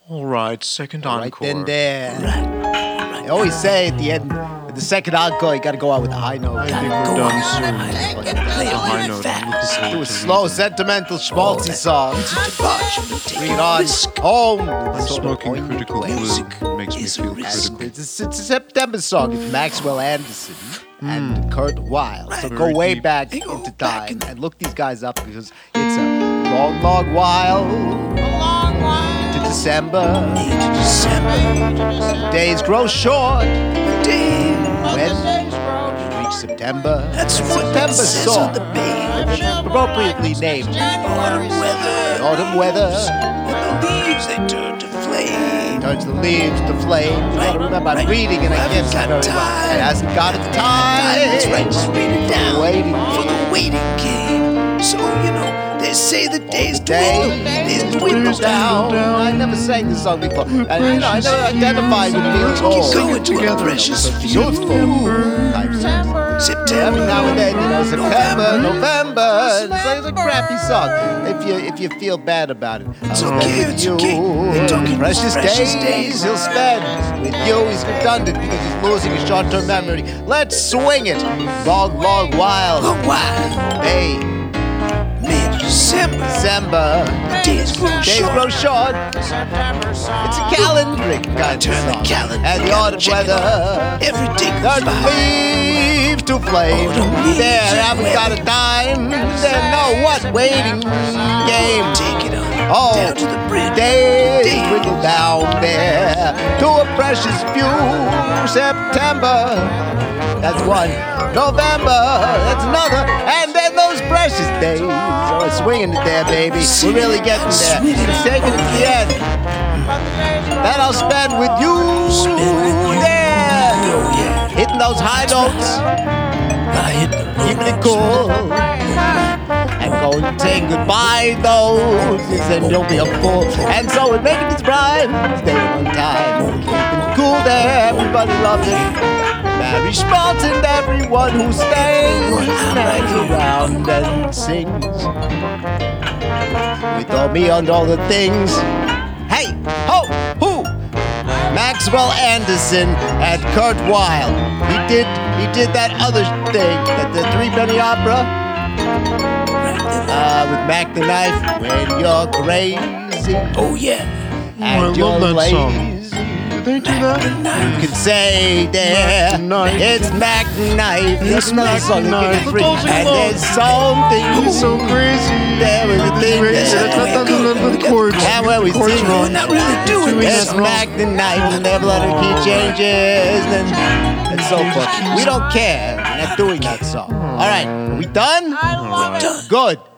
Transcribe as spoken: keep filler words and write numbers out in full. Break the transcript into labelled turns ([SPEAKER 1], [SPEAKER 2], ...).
[SPEAKER 1] All right, second
[SPEAKER 2] Right
[SPEAKER 1] encore.
[SPEAKER 2] then there. I always say at the end, at the second encore, you gotta go out with a high note.
[SPEAKER 1] I think we're done soon.
[SPEAKER 3] Play
[SPEAKER 1] A high note. I'm looking forward
[SPEAKER 2] Do a
[SPEAKER 1] to
[SPEAKER 2] slow,
[SPEAKER 1] it.
[SPEAKER 2] sentimental, schmaltzy song. Bring it on home.
[SPEAKER 1] I'm smoking critical glue. It makes me feel critical.
[SPEAKER 2] It's, it's a September song. It's Maxwell Anderson and Kurt Weill. So go
[SPEAKER 1] Very
[SPEAKER 2] way
[SPEAKER 1] deep.
[SPEAKER 2] back into time and look these guys up because it's a long, long while into December. Days grow short when we reach September.
[SPEAKER 3] That's
[SPEAKER 2] A
[SPEAKER 3] what
[SPEAKER 2] September
[SPEAKER 3] it says
[SPEAKER 2] song.
[SPEAKER 3] on the page.
[SPEAKER 2] Appropriately named
[SPEAKER 3] Autumn weather.
[SPEAKER 2] Autumn Weather.
[SPEAKER 3] When the leaves they turn to flame.
[SPEAKER 2] Turns the leaves to flame. You gotta remember, I'm
[SPEAKER 3] right.
[SPEAKER 2] reading and I
[SPEAKER 3] Haven't
[SPEAKER 2] can't
[SPEAKER 3] got
[SPEAKER 2] very well.
[SPEAKER 3] time.
[SPEAKER 2] It hasn't got its time.
[SPEAKER 3] That's right, just read it down.
[SPEAKER 2] Waiting.
[SPEAKER 3] For the waiting game. So, you know, they say the days
[SPEAKER 2] Day
[SPEAKER 3] dwindle. Days dwindle
[SPEAKER 2] down.
[SPEAKER 3] down.
[SPEAKER 2] I never sang this song before. And, you know, I never identified with feeling old.
[SPEAKER 3] Going to a precious
[SPEAKER 2] Youthful. Type songs.
[SPEAKER 3] September.
[SPEAKER 2] Every now and then, you know, September, November. and It's like it's a crappy song. If you if you feel bad about it,
[SPEAKER 3] It's
[SPEAKER 2] I'll
[SPEAKER 3] okay,
[SPEAKER 2] spend with
[SPEAKER 3] it's
[SPEAKER 2] you.
[SPEAKER 3] okay. They're talking
[SPEAKER 2] Precious,
[SPEAKER 3] precious
[SPEAKER 2] days,
[SPEAKER 3] days.
[SPEAKER 2] he'll spend with you. He's redundant because he's losing his short-term memory. Let's swing it. Long, long while.
[SPEAKER 3] Long while.
[SPEAKER 2] May,
[SPEAKER 3] Mid-December.
[SPEAKER 2] December.
[SPEAKER 3] Days grow
[SPEAKER 2] Days
[SPEAKER 3] short.
[SPEAKER 2] grow short. It's a calendric kind of
[SPEAKER 3] Turn the
[SPEAKER 2] song.
[SPEAKER 3] calendar.
[SPEAKER 2] And the autumn
[SPEAKER 3] check it
[SPEAKER 2] weather.
[SPEAKER 3] out. Every day goes
[SPEAKER 2] Turn
[SPEAKER 3] by.
[SPEAKER 2] leaves to flame.
[SPEAKER 3] Autumn leaves
[SPEAKER 2] There,
[SPEAKER 3] and
[SPEAKER 2] haven't
[SPEAKER 3] weather.
[SPEAKER 2] got a dime. There, no what? Waiting game.
[SPEAKER 3] Take it on.
[SPEAKER 2] Oh,
[SPEAKER 3] Down to the bridge.
[SPEAKER 2] days
[SPEAKER 3] Days.
[SPEAKER 2] dwindle down there to a precious few. September, that's one. November, that's another. And then those precious days. Oh, it's swinging it there, baby. We're really getting there. It's taking it to the end. That I'll spend with you. There.
[SPEAKER 3] Oh, yeah.
[SPEAKER 2] Hitting those high notes.
[SPEAKER 3] I hit the
[SPEAKER 2] Keeping it cool. And going to say goodbye, though. Then you'll be a fool. And so we're making this rhyme. Staying on time. Keeping it cool there. Everybody loves it. Mary Schmaltz and everyone who stays hangs around and sings. With all me and all the things. Hey, ho, who? Maxwell Anderson and Kurt Weill. He did he did that other thing, that the Three Penny Opera uh, with Mac the Knife. When you're crazy
[SPEAKER 3] Oh, yeah.
[SPEAKER 2] and
[SPEAKER 1] I
[SPEAKER 2] you're
[SPEAKER 1] love that song.
[SPEAKER 2] lazy,
[SPEAKER 1] Did they do that?
[SPEAKER 2] you can say there,
[SPEAKER 1] Mac the Knife.
[SPEAKER 2] it's Mac the Knife. That's
[SPEAKER 1] It's
[SPEAKER 2] another
[SPEAKER 1] Mac
[SPEAKER 2] song
[SPEAKER 1] the
[SPEAKER 2] that
[SPEAKER 1] Knife.
[SPEAKER 2] gets free.
[SPEAKER 1] Let's all sing
[SPEAKER 2] And
[SPEAKER 1] along.
[SPEAKER 2] there's something
[SPEAKER 1] It's so crazy.
[SPEAKER 2] there with the thing
[SPEAKER 1] Crazy.
[SPEAKER 2] there.
[SPEAKER 1] That's not the, the, the chords.
[SPEAKER 2] And when we
[SPEAKER 1] The chords
[SPEAKER 2] sing,
[SPEAKER 1] wrong.
[SPEAKER 3] We're not really doing
[SPEAKER 1] Doing
[SPEAKER 3] this.
[SPEAKER 2] It's
[SPEAKER 1] that wrong.
[SPEAKER 2] Mac the Knife, and never let her key changes, and, and so forth. We don't care. We're not doing that song. All right, are we done?
[SPEAKER 3] Done.
[SPEAKER 2] Good.